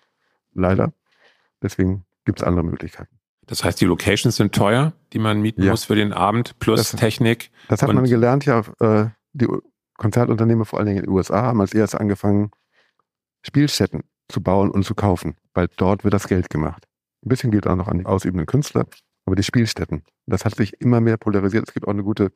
Leider. Deswegen gibt es andere Möglichkeiten. Das heißt, die Locations sind teuer, die man mieten ja. muss für den Abend, plus das, Technik. Das hat man gelernt, ja. Die Konzertunternehmer, vor allen Dingen in den U S A, haben als erstes angefangen, Spielstätten zu bauen und zu kaufen, weil dort wird das Geld gemacht. Ein bisschen geht auch noch an die ausübenden Künstler, aber die Spielstätten, das hat sich immer mehr polarisiert. Es gibt auch eine gute,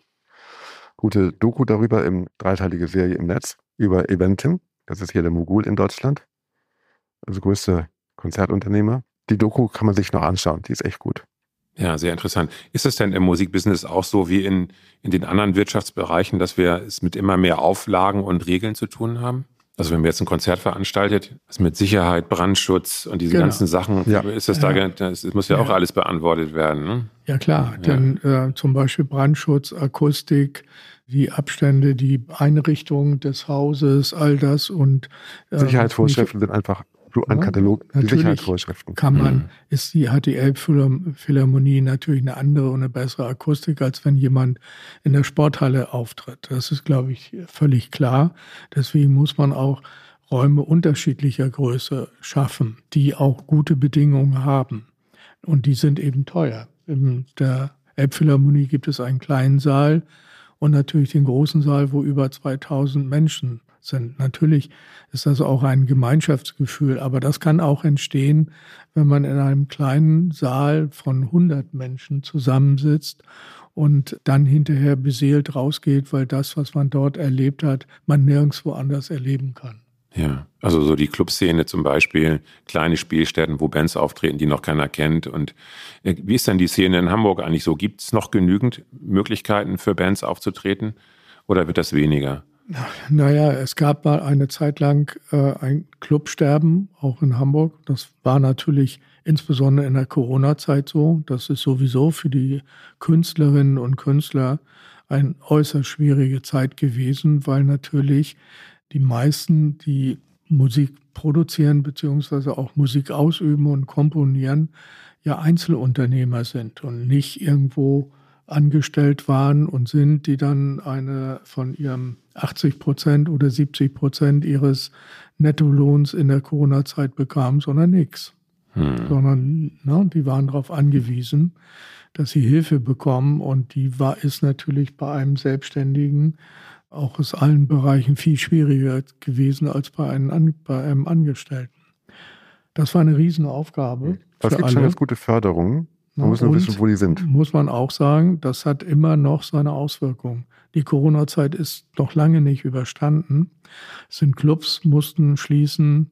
gute Doku darüber, eine dreiteilige Serie im Netz über Eventim. Das ist hier der Mogul in Deutschland, also größte Konzertunternehmer. Die Doku kann man sich noch anschauen, die ist echt gut. Ja, sehr interessant. Ist es denn im Musikbusiness auch so wie in, in den anderen Wirtschaftsbereichen, dass wir es mit immer mehr Auflagen und Regeln zu tun haben? Also wenn man jetzt ein Konzert veranstaltet, was mit Sicherheit, Brandschutz und diese genau. ganzen Sachen, ja. ist das da, ja. das muss ja, ja auch alles beantwortet werden. Ne? Ja klar, ja. denn äh, zum Beispiel Brandschutz, Akustik, die Abstände, die Einrichtung des Hauses, all das und äh, Sicherheitsvorschriften sind einfach so ein ja, Katalog, die Sicherheitsvorschriften. Kann man, mhm. ist die, hat die Elbphilharmonie natürlich eine andere und eine bessere Akustik, als wenn jemand in der Sporthalle auftritt. Das ist, glaube ich, völlig klar. Deswegen muss man auch Räume unterschiedlicher Größe schaffen, die auch gute Bedingungen haben. Und die sind eben teuer. In der Elbphilharmonie gibt es einen kleinen Saal und natürlich den großen Saal, wo über zweitausend Menschen sind. Natürlich ist das auch ein Gemeinschaftsgefühl, aber das kann auch entstehen, wenn man in einem kleinen Saal von hundert Menschen zusammensitzt und dann hinterher beseelt rausgeht, weil das, was man dort erlebt hat, man nirgendwo anders erleben kann. Ja, also so die Clubszene zum Beispiel, kleine Spielstätten, wo Bands auftreten, die noch keiner kennt. Und wie ist denn die Szene in Hamburg eigentlich so? Gibt es noch genügend Möglichkeiten für Bands aufzutreten oder wird das weniger? Naja, es gab mal eine Zeit lang äh, ein Clubsterben, auch in Hamburg. Das war natürlich insbesondere in der Corona-Zeit so. Das ist sowieso für die Künstlerinnen und Künstler eine äußerst schwierige Zeit gewesen, weil natürlich die meisten, die Musik produzieren beziehungsweise auch Musik ausüben und komponieren, ja Einzelunternehmer sind und nicht irgendwo angestellt waren und sind, die dann eine von ihrem achtzig Prozent oder siebzig Prozent ihres Nettolohns in der Corona-Zeit bekamen, sondern nichts. Hm. Sondern ne, die waren darauf angewiesen, dass sie Hilfe bekommen und die war ist natürlich bei einem Selbstständigen auch aus allen Bereichen viel schwieriger gewesen als bei einem, bei einem Angestellten. Das war eine Riesenaufgabe. Es gibt schon ganz gute Förderungen. Man muss nur wissen, wo die sind. Muss man auch sagen, das hat immer noch seine Auswirkungen. Die Corona-Zeit ist noch lange nicht überstanden. Es sind Clubs, mussten schließen,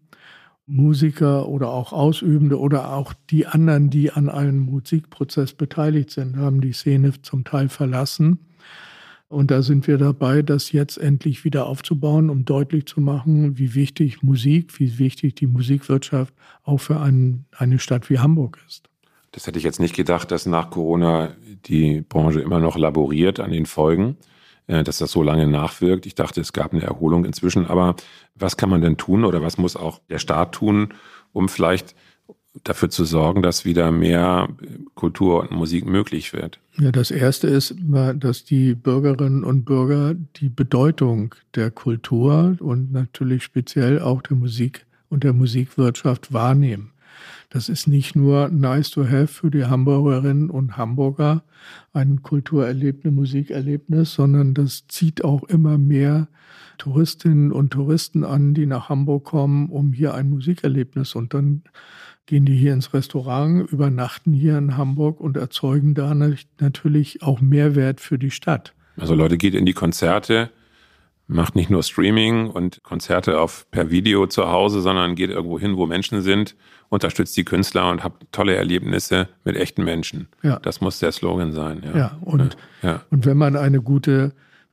Musiker oder auch Ausübende oder auch die anderen, die an einem Musikprozess beteiligt sind, haben die Szene zum Teil verlassen. Und da sind wir dabei, das jetzt endlich wieder aufzubauen, um deutlich zu machen, wie wichtig Musik, wie wichtig die Musikwirtschaft auch für ein, eine Stadt wie Hamburg ist. Das hätte ich jetzt nicht gedacht, dass nach Corona die Branche immer noch laboriert an den Folgen, dass das so lange nachwirkt. Ich dachte, es gab eine Erholung inzwischen. Aber was kann man denn tun oder was muss auch der Staat tun, um vielleicht dafür zu sorgen, dass wieder mehr Kultur und Musik möglich wird? Ja, das Erste ist, dass die Bürgerinnen und Bürger die Bedeutung der Kultur und natürlich speziell auch der Musik und der Musikwirtschaft wahrnehmen. Das ist nicht nur nice to have für die Hamburgerinnen und Hamburger, ein Kulturerlebnis, Musikerlebnis, sondern das zieht auch immer mehr Touristinnen und Touristen an, die nach Hamburg kommen, um hier ein Musikerlebnis. Und dann gehen die hier ins Restaurant, übernachten hier in Hamburg und erzeugen da natürlich auch Mehrwert für die Stadt. Also Leute, geht in die Konzerte, macht nicht nur Streaming und Konzerte auf per Video zu Hause, sondern geht irgendwo hin, wo Menschen sind, unterstützt die Künstler und habt tolle Erlebnisse mit echten Menschen. Ja. Das muss der Slogan sein. Ja, ja, und, ja. und wenn man eine gute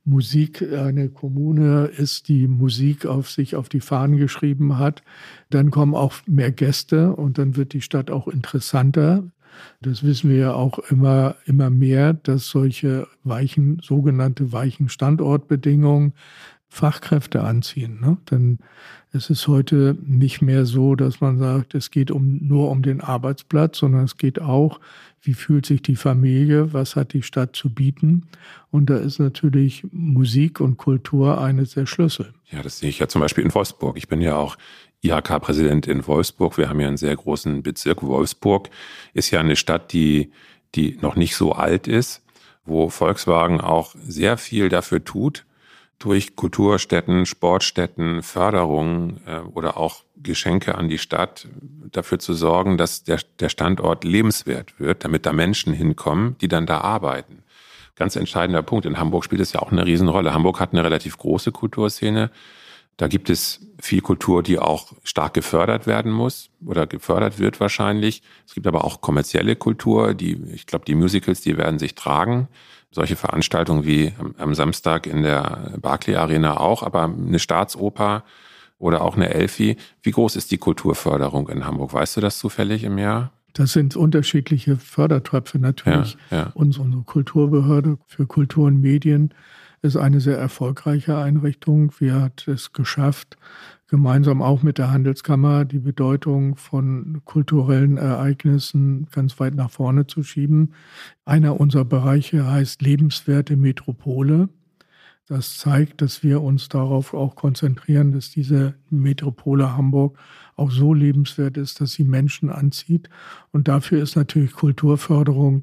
Musik eine Kommune ist, die Musik auf sich auf die Fahnen geschrieben hat, dann kommen auch mehr Gäste und dann wird die Stadt auch interessanter. Das wissen wir ja auch immer, immer mehr, dass solche weichen, sogenannte weichen Standortbedingungen Fachkräfte anziehen. Ne? Denn es ist heute nicht mehr so, dass man sagt, es geht um, nur um den Arbeitsplatz, sondern es geht auch, wie fühlt sich die Familie, was hat die Stadt zu bieten. Und da ist natürlich Musik und Kultur eines der Schlüssel. Ja, das sehe ich ja zum Beispiel in Wolfsburg. Ich bin ja auch I H K-Präsident in Wolfsburg. Wir haben ja einen sehr großen Bezirk. Wolfsburg ist ja eine Stadt, die, die noch nicht so alt ist, wo Volkswagen auch sehr viel dafür tut, durch Kulturstätten, Sportstätten, Förderungen äh, oder auch Geschenke an die Stadt dafür zu sorgen, dass der, der Standort lebenswert wird, damit da Menschen hinkommen, die dann da arbeiten. Ganz entscheidender Punkt. In Hamburg spielt es ja auch eine Riesenrolle. Hamburg hat eine relativ große Kulturszene. Da gibt es viel Kultur, die auch stark gefördert werden muss oder gefördert wird wahrscheinlich. Es gibt aber auch kommerzielle Kultur, die, ich glaube, die Musicals, die werden sich tragen. Solche Veranstaltungen wie am Samstag in der Barclay Arena auch, aber eine Staatsoper oder auch eine Elfi. Wie groß ist die Kulturförderung in Hamburg? Weißt du das zufällig im Jahr? Das sind unterschiedliche Fördertöpfe natürlich. Ja, ja. Unsere Kulturbehörde für Kultur und Medien ist eine sehr erfolgreiche Einrichtung. Wir hat es geschafft, gemeinsam auch mit der Handelskammer die Bedeutung von kulturellen Ereignissen ganz weit nach vorne zu schieben. Einer unserer Bereiche heißt lebenswerte Metropole. Das zeigt, dass wir uns darauf auch konzentrieren, dass diese Metropole Hamburg auch so lebenswert ist, dass sie Menschen anzieht. Und dafür ist natürlich Kulturförderung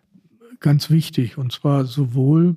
ganz wichtig. Und zwar sowohl,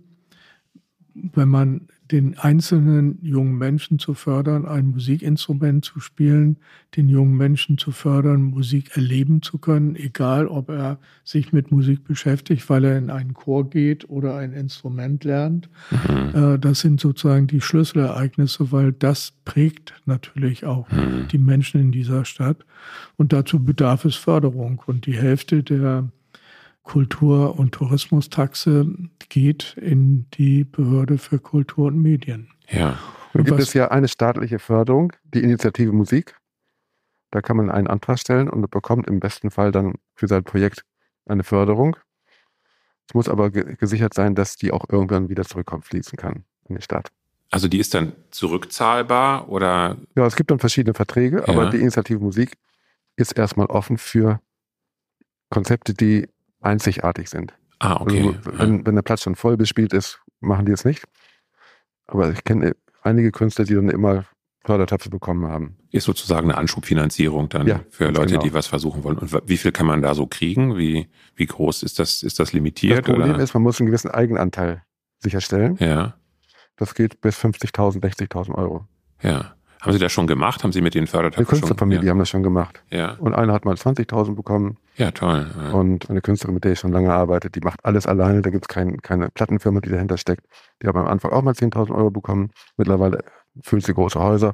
wenn man den einzelnen jungen Menschen zu fördern, ein Musikinstrument zu spielen, den jungen Menschen zu fördern, Musik erleben zu können, egal ob er sich mit Musik beschäftigt, weil er in einen Chor geht oder ein Instrument lernt. Mhm. Das sind sozusagen die Schlüsselereignisse, weil das prägt natürlich auch mhm. die Menschen in dieser Stadt. Und dazu bedarf es Förderung. Und die Hälfte der Kultur- und Tourismustaxe geht in die Behörde für Kultur und Medien. Ja. Nun gibt es ja eine staatliche Förderung, die Initiative Musik. Da kann man einen Antrag stellen und bekommt im besten Fall dann für sein Projekt eine Förderung. Es muss aber ge- gesichert sein, dass die auch irgendwann wieder zurückkommen, fließen kann in die Stadt. Also die ist dann zurückzahlbar oder? Ja, es gibt dann verschiedene Verträge, ja. aber die Initiative Musik ist erstmal offen für Konzepte, die einzigartig sind. Ah, okay. Also, wenn, wenn der Platz schon voll bespielt ist, machen die es nicht. Aber ich kenne einige Künstler, die dann immer Fördertöpfe bekommen haben. Ist sozusagen eine Anschubfinanzierung dann ja, für Leute, genau. die was versuchen wollen. Und wie viel kann man da so kriegen? Wie, wie groß ist das? Ist das limitiert? Das Problem oder? ist, man muss einen gewissen Eigenanteil sicherstellen. Ja. Das geht bis fünfzigtausend, sechzigtausend Euro. Ja. Haben Sie das schon gemacht? Haben Sie mit den Fördertöpfen schon? Die Künstlerfamilie ja. haben das schon gemacht. Ja. Und einer hat mal zwanzigtausend bekommen. Ja, toll. Ja. Und eine Künstlerin, mit der ich schon lange arbeite, die macht alles alleine. Da gibt es kein, keine Plattenfirma, die dahinter steckt. Die haben am Anfang auch mal zehntausend Euro bekommen. Mittlerweile füllt sie große Häuser.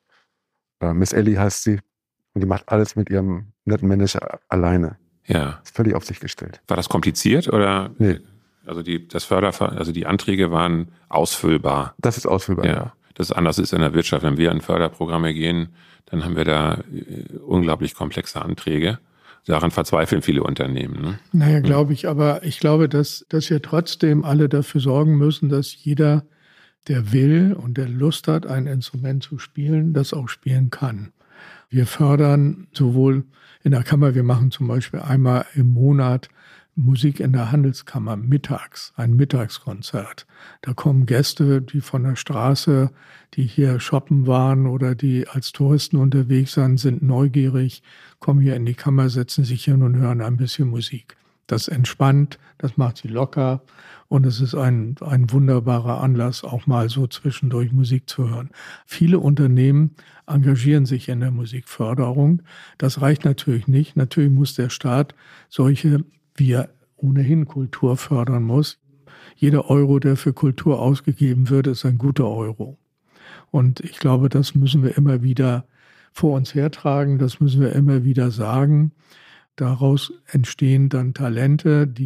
Äh, Miss Ellie heißt sie. Und die macht alles mit ihrem netten Manager alleine. Ja. Ist völlig auf sich gestellt. War das kompliziert oder? Nee. Also die, das Förder, also die Anträge waren ausfüllbar. Das ist ausfüllbar, ja. ja. Das ist anders ist in der Wirtschaft. Wenn wir in Förderprogramme gehen, dann haben wir da äh, unglaublich komplexe Anträge. Daran verzweifeln viele Unternehmen. Ne? Naja, glaube ich. Aber ich glaube, dass, dass wir trotzdem alle dafür sorgen müssen, dass jeder, der will und der Lust hat, ein Instrument zu spielen, das auch spielen kann. Wir fördern sowohl in der Kammer, wir machen zum Beispiel einmal im Monat Musik in der Handelskammer mittags, ein Mittagskonzert. Da kommen Gäste, die von der Straße, die hier shoppen waren oder die als Touristen unterwegs sind, sind neugierig, kommen hier in die Kammer, setzen sich hin und hören ein bisschen Musik. Das entspannt, das macht sie locker und es ist ein, ein wunderbarer Anlass, auch mal so zwischendurch Musik zu hören. Viele Unternehmen engagieren sich in der Musikförderung. Das reicht natürlich nicht. Natürlich muss der Staat solche, wie er ohnehin Kultur fördern muss. Jeder Euro, der für Kultur ausgegeben wird, ist ein guter Euro. Und ich glaube, das müssen wir immer wieder vor uns hertragen, das müssen wir immer wieder sagen. Daraus entstehen dann Talente, die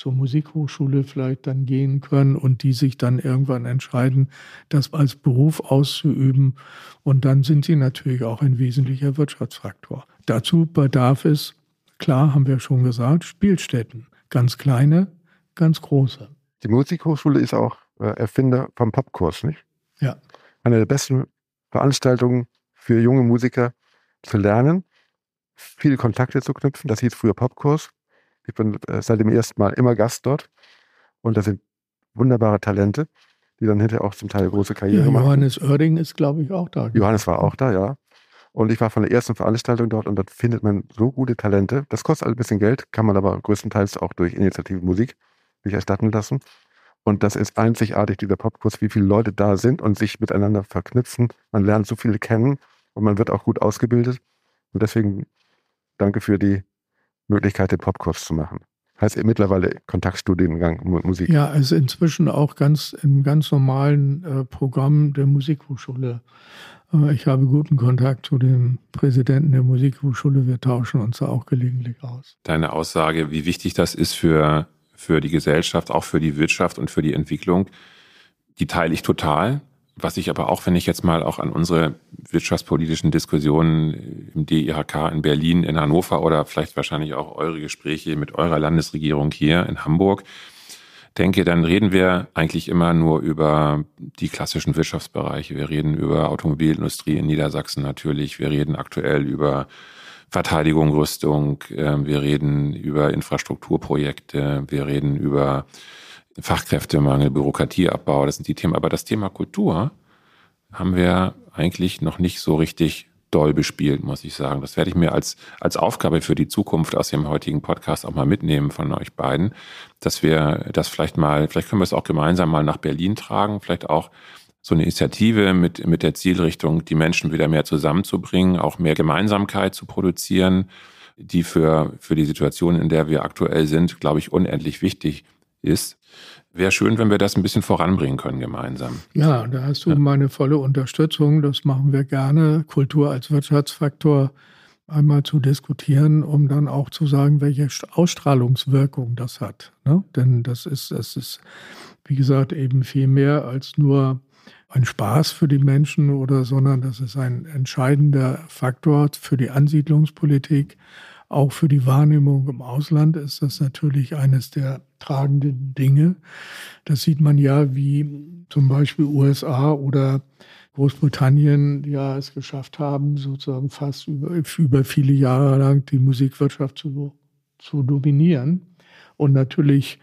zur Musikhochschule vielleicht dann gehen können und die sich dann irgendwann entscheiden, das als Beruf auszuüben. Und dann sind sie natürlich auch ein wesentlicher Wirtschaftsfaktor. Dazu bedarf es, klar, haben wir schon gesagt, Spielstätten. Ganz kleine, ganz große. Die Musikhochschule ist auch äh, Erfinder vom Popkurs, nicht? Ja. Eine der besten Veranstaltungen für junge Musiker zu lernen, viele Kontakte zu knüpfen. Das hieß früher Popkurs. Ich bin äh, seit dem ersten Mal immer Gast dort. Und das sind wunderbare Talente, die dann hinterher auch zum Teil große Karriere ja, machen. Johannes Oerding ist, glaube ich, auch da. Johannes war auch da, ja. Und ich war von der ersten Veranstaltung dort und dort findet man so gute Talente. Das kostet ein bisschen Geld, kann man aber größtenteils auch durch Initiative Musik sich erstatten lassen. Und das ist einzigartig, dieser Popkurs, wie viele Leute da sind und sich miteinander verknüpfen. Man lernt so viele kennen und man wird auch gut ausgebildet. Und deswegen danke für die Möglichkeit, den Popkurs zu machen. Heißt mittlerweile Kontaktstudiengang Musik. Ja, also inzwischen auch ganz im ganz normalen äh, Programm der Musikhochschule. Äh, ich habe guten Kontakt zu dem Präsidenten der Musikhochschule. Wir tauschen uns da auch gelegentlich aus. Deine Aussage, wie wichtig das ist für, für die Gesellschaft, auch für die Wirtschaft und für die Entwicklung, die teile ich total. Was ich aber auch, wenn ich jetzt mal auch an unsere wirtschaftspolitischen Diskussionen im D I H K in Berlin, in Hannover oder vielleicht wahrscheinlich auch eure Gespräche mit eurer Landesregierung hier in Hamburg denke, dann reden wir eigentlich immer nur über die klassischen Wirtschaftsbereiche. Wir reden über Automobilindustrie in Niedersachsen natürlich. Wir reden aktuell über Verteidigung, Rüstung. Wir reden über Infrastrukturprojekte. Wir reden über Fachkräftemangel, Bürokratieabbau, das sind die Themen. Aber das Thema Kultur haben wir eigentlich noch nicht so richtig doll bespielt, muss ich sagen. Das werde ich mir als, als Aufgabe für die Zukunft aus dem heutigen Podcast auch mal mitnehmen von euch beiden, dass wir das vielleicht mal, vielleicht können wir es auch gemeinsam mal nach Berlin tragen, vielleicht auch so eine Initiative mit, mit der Zielrichtung, die Menschen wieder mehr zusammenzubringen, auch mehr Gemeinsamkeit zu produzieren, die für, für die Situation, in der wir aktuell sind, glaube ich, unendlich wichtig ist. Wäre schön, wenn wir das ein bisschen voranbringen können gemeinsam. Ja, da hast du ja meine volle Unterstützung. Das machen wir gerne. Kultur als Wirtschaftsfaktor einmal zu diskutieren, um dann auch zu sagen, welche Ausstrahlungswirkung das hat. Ne? Denn das ist, das ist, wie gesagt, eben viel mehr als nur ein Spaß für die Menschen oder, sondern das ist ein entscheidender Faktor für die Ansiedlungspolitik. Auch für die Wahrnehmung im Ausland ist das natürlich eines der tragenden Dinge. Das sieht man ja, wie zum Beispiel U S A oder Großbritannien ja es geschafft haben, sozusagen fast über, über viele Jahre lang die Musikwirtschaft zu, zu dominieren. Und natürlich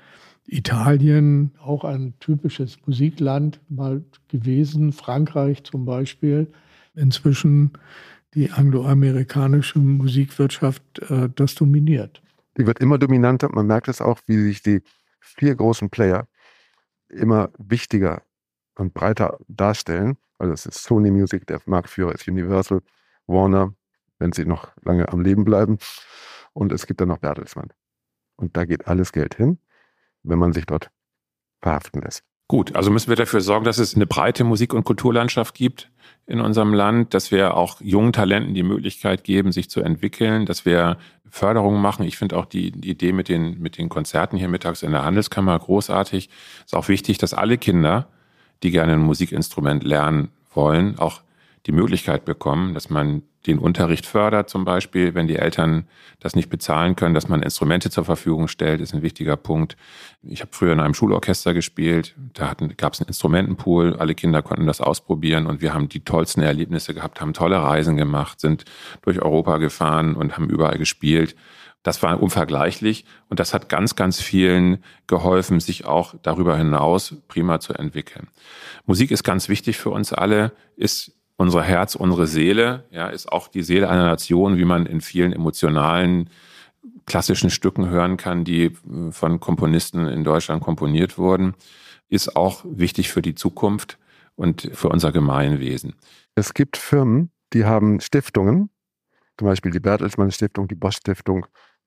Italien, auch ein typisches Musikland mal gewesen, Frankreich zum Beispiel, inzwischen die angloamerikanische Musikwirtschaft äh, das dominiert. Die wird immer dominanter. Man merkt es auch, wie sich die vier großen Player immer wichtiger und breiter darstellen. Also es ist Sony Music, der Marktführer ist Universal, Warner, wenn sie noch lange am Leben bleiben. Und es gibt dann noch Bertelsmann. Und da geht alles Geld hin, wenn man sich dort verhaften lässt. Gut, also müssen wir dafür sorgen, dass es eine breite Musik- und Kulturlandschaft gibt in unserem Land, dass wir auch jungen Talenten die Möglichkeit geben, sich zu entwickeln, dass wir Förderungen machen. Ich finde auch die, die Idee mit den, mit den Konzerten hier mittags in der Handelskammer großartig. Ist auch wichtig, dass alle Kinder, die gerne ein Musikinstrument lernen wollen, auch die Möglichkeit bekommen, dass man den Unterricht fördert zum Beispiel, wenn die Eltern das nicht bezahlen können, dass man Instrumente zur Verfügung stellt, ist ein wichtiger Punkt. Ich habe früher in einem Schulorchester gespielt, da gab es einen Instrumentenpool, alle Kinder konnten das ausprobieren und wir haben die tollsten Erlebnisse gehabt, haben tolle Reisen gemacht, sind durch Europa gefahren und haben überall gespielt. Das war unvergleichlich und das hat ganz, ganz vielen geholfen, sich auch darüber hinaus prima zu entwickeln. Musik ist ganz wichtig für uns alle, ist unser Herz, unsere Seele, ja, ist auch die Seele einer Nation, wie man in vielen emotionalen, klassischen Stücken hören kann, die von Komponisten in Deutschland komponiert wurden, ist auch wichtig für die Zukunft und für unser Gemeinwesen. Es gibt Firmen, die haben Stiftungen, zum Beispiel die Bertelsmann Stiftung, die Bosch Stiftung,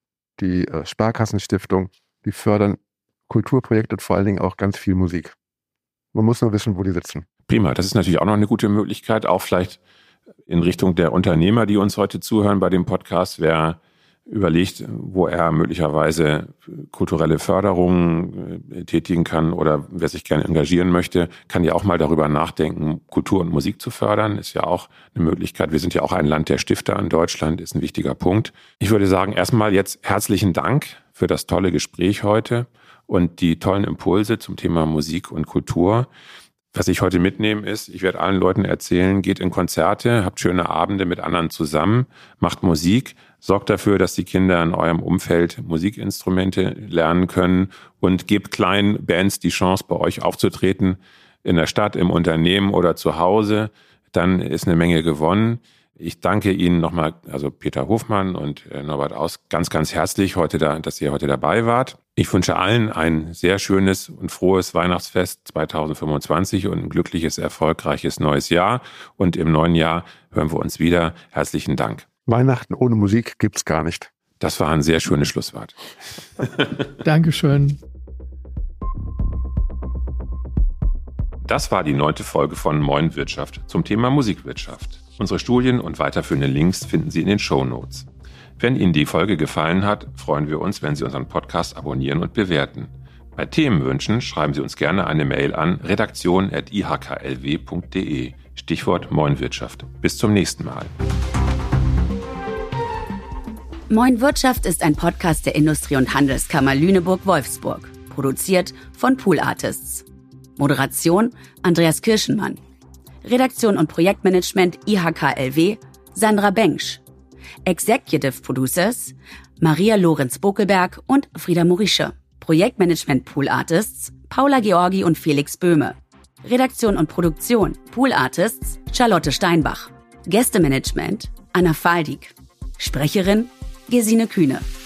die äh, Sparkassenstiftung, die fördern Kulturprojekte und vor allen Dingen auch ganz viel Musik. Man muss nur wissen, wo die sitzen. Prima, das ist natürlich auch noch eine gute Möglichkeit, auch vielleicht in Richtung der Unternehmer, die uns heute zuhören bei dem Podcast, wer, überlegt, wo er möglicherweise kulturelle Förderungen äh, tätigen kann oder wer sich gerne engagieren möchte, kann ja auch mal darüber nachdenken, Kultur und Musik zu fördern. Ist ja auch eine Möglichkeit. Wir sind ja auch ein Land der Stifter in Deutschland, ist ein wichtiger Punkt. Ich würde sagen, erstmal jetzt herzlichen Dank für das tolle Gespräch heute und die tollen Impulse zum Thema Musik und Kultur. Was ich heute mitnehme ist, ich werde allen Leuten erzählen, geht in Konzerte, habt schöne Abende mit anderen zusammen, macht Musik, sorgt dafür, dass die Kinder in eurem Umfeld Musikinstrumente lernen können und gebt kleinen Bands die Chance, bei euch aufzutreten, in der Stadt, im Unternehmen oder zu Hause. Dann ist eine Menge gewonnen. Ich danke Ihnen nochmal, also Peter Hofmann und Norbert Aus, ganz, ganz herzlich, heute da, dass ihr heute dabei wart. Ich wünsche allen ein sehr schönes und frohes Weihnachtsfest zweitausendfünfundzwanzig und ein glückliches, erfolgreiches neues Jahr. Und im neuen Jahr hören wir uns wieder. Herzlichen Dank. Weihnachten ohne Musik gibt's gar nicht. Das war ein sehr schönes Schlusswort. Dankeschön. Das war die neunte Folge von Moin Wirtschaft zum Thema Musikwirtschaft. Unsere Studien und weiterführende Links finden Sie in den Shownotes. Wenn Ihnen die Folge gefallen hat, freuen wir uns, wenn Sie unseren Podcast abonnieren und bewerten. Bei Themenwünschen schreiben Sie uns gerne eine Mail an redaktion at i h k l w punkt d e. Stichwort Moin Wirtschaft. Bis zum nächsten Mal. Moin Wirtschaft ist ein Podcast der Industrie- und Handelskammer Lüneburg-Wolfsburg. Produziert von Pool Artists. Moderation Andreas Kirschenmann. Redaktion und Projektmanagement I H K L W Sandra Bengsch. Executive Producers Maria Lorenz-Bokelberg und Frieda Morische. Projektmanagement Pool Artists Paula Georgi und Felix Böhme. Redaktion und Produktion Pool Artists Charlotte Steinbach. Gästemanagement Anna Faldig. Sprecherin Gesine Kühne.